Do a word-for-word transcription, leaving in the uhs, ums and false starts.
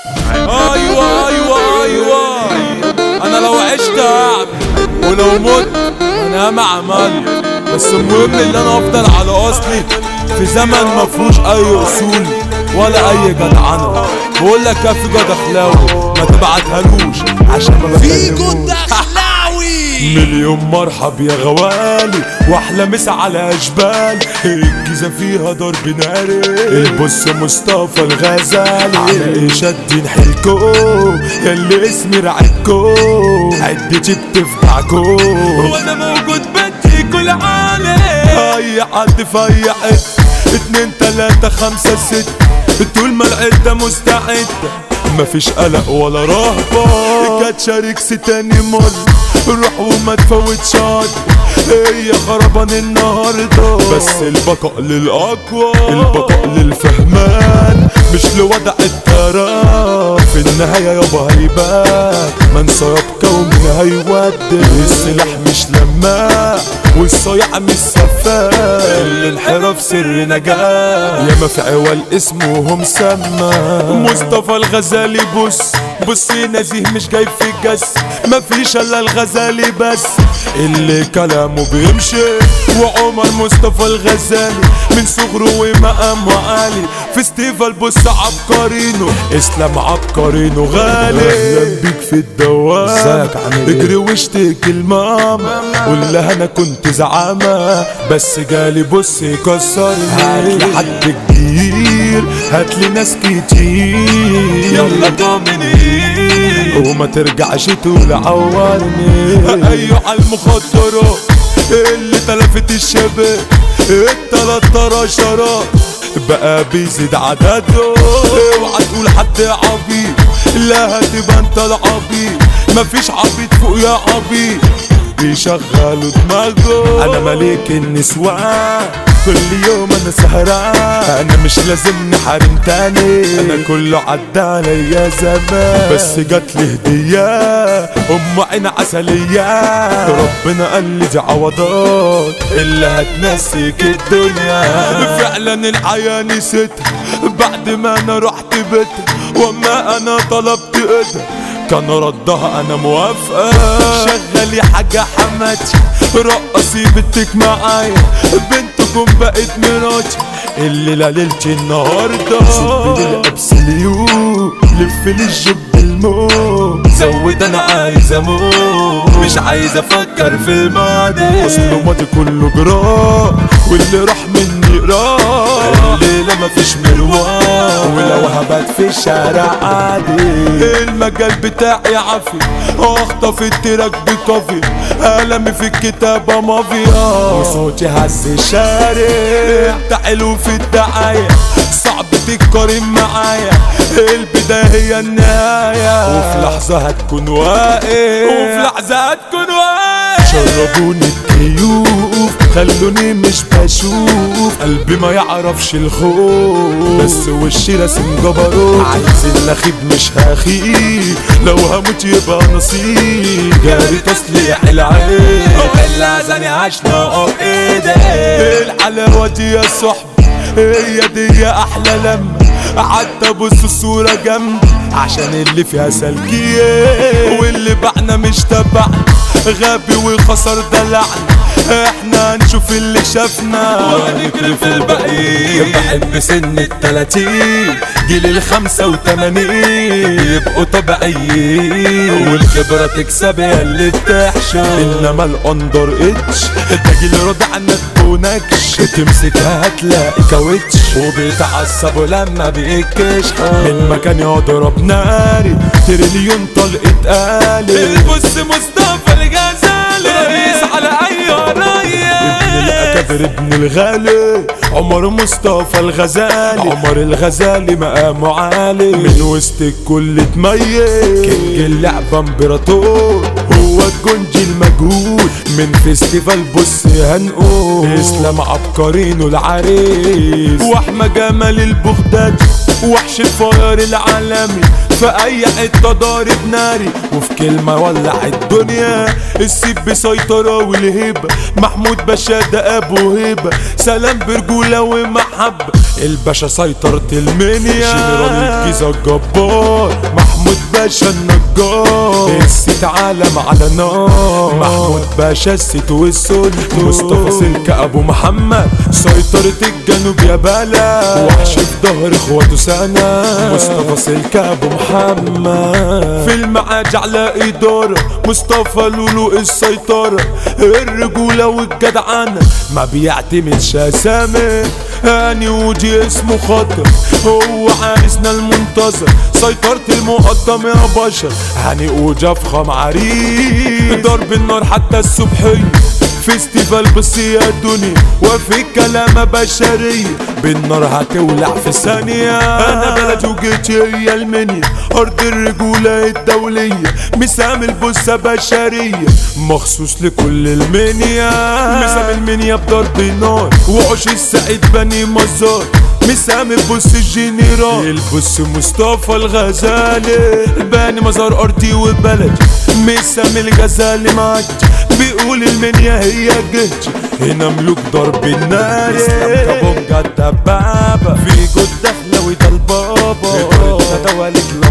ايوه ايوه ايوه انا لو عشت هعمل ولو مت انا ما عمل، بس المهم ان انا افضل على اصلي في زمن مفهوش اي اصول ولا اي جدعنه. بقول لك يا فيجو دخلاوي ما تبعتهالوش عشان ما فيجو دخلاوي. مليون مرحب يا غوالي واحلى مسا على اشبال، الجيزه فيها ضرب ناري، البص مصطفى الغزالي على ايه شادين حيلكو ياللي اسمي رعدكو عدتي بتفجعكو وانا موجود بدي كل عالي اي حد في اي حته اتنين تلاتة خمسة ستة طول ما العدة مستعدة مفيش قلق ولا رهبة كانت شاركس تاني مرة روح وما تفوتش عد هي خربان النهاردة بس البقاء للأقوى البقاء للفهمان مش لوضع الطرف في النهاية يابا هيبان منسى يبكى ومن هيودي السلاح مش لماع والصيع مش سفاح الانحراف سر نجاح ياما في عوال اسمهم سما مصطفى الغزالي بص بص نزيه مش جاي في جس مفيش الا الغزالي بس اللي كلامه بيمشي وعمر مصطفى الغزالي من صغره ومقامه عالي فيستيفال بص عبقرينه اسلام عبقرينه غالي اهلا بيك في الدوام اجري واشتكي الماما قول لها انا كنت زعامة بس جالي بص يكسرني هاتلي حد كبير هاتلي ناس كتير يلا ضامنين وما ترجعش تقول عورني ايوه عالمخدرات اللي تلفت الشباب التلات عشرات بقى بيزيد عدده اوعى تقول حد عبيط لا هتبقى انت العبيط مفيش عبيط فوق يا عبيط بيشغلوا دماغه انا ملك النسوان كل يوم انا سهران انا مش لازمني حريم تاني انا كله عدى عليا زمان بس جاتلي هديه ام عين عسليه ربنا قال لي دي عوضات اللي هتنسيك الدنيا فعلا الحياه نسيتها بعد ما انا رحت بيتها وما انا طلبت ايدها كان ردها انا موافقه شغلي حاجه حماتي رقصي بنتك معايا بنتكم بقت مراتي الليله ليلتي النهارده سيبلي القبس اليوم لفلي الجب الموت زود انا عايز اموت مش عايز افكر في الماضي اصل ماضي كله جراح واللي راح مني راح الليله مفيش مروان ولو هبات في الشارع عادي المجال بتاعي عافي اخطف التراك بكافي قلمي في الكتابة مافيا وصوتي هز الشارع انت حلو في الدعاية صعب تتقارن معايا البداية هي النهاية وفي لحظة هتكون واقف وفي لحظة هتكون واقف شربوني الكيوف خلوني مش بشوف قلبي ما يعرفش الخوف بس وشي راسم جبروت عايز النخيب مش هخيب لو هموت يبقى نصيب جاري تصليح العين اللازاني عشنا ايدي الحلاوة دي يا صحبي هي دي احلى لما قعدت ابص الصورة جنبي عشان اللي فيها سلكية واللي بعنا مش تبعنا غبي وخسر دلعنا احنا هنشوف اللي شافنا ونجري في الباقيين بحب سن التلاتين جيل الخمسة وتمانين يبقوا طبيعيين والخبرة تكسب يا اللي تحشر انما الاندر اتش ده جيل رضع عنك بونكش تمسكها هتلاقي كاوتش وبيتعصبوا لما بيكشحوا من مكان يضرب ناري تريليون طلقة قالي البص مصطفى الغزالي رئيس على اي رايه ابن الاكابر ابن الغالي عمر مصطفى الغزالي عمر الغزالي مقامه عالي من وسط الكل اتميز كينج اللعبة امبراطور هو الجندي المجهول من فيستيفال بص هنقول اسلام عبقرينه العريس واحمى جمال البغدادي وحش الفاير العالمي في اي حته ضارب ناري وفي كلمه ولع الدنيا. السيب بسيطره والهبه محمود باشا ده ابو هبه سلام برجوله ومحبه الباشا سيطرة المنيا جنرال الجيزه الجبار محمود باشا النجار السيت عالم على نار محمود باشا السيت والسلطان مصطفى سلكة ابو محمد سيطرة الجنوب يا بلا وحش في ظهر اخواته سنة مصطفى سلكة ابو محمد في المعاج على ادارة مصطفى لولو السيطرة الرجولة والجدعنة ما بيعتمدش اسامي هاني ودي اسمه خطر هو عريسنا المنتظر سيطرة المقدم يا بشر هاني وجا فخم عريس ضرب النار حتى الصبحية فيستيفال بس يا دنيا وفي كلامة بشرية بالنار هتولع في ثانية انا بلدي وجيتي هي المنيا ارض الرجولة الدولية مسام البوسة بشرية مخصوص لكل المنيا مسام المنيا بضرب نار وعش السعيد بني مزار مسام البوس الجنرال البوس مصطفى الغزالي بني مزار ارضي وبلدي مسام الغزالي معدي بيقول المنيا هي جهتي هنا ملوك ضرب النار اسلام كابونجا الدبابة في جود دخلة وده البابا ده والد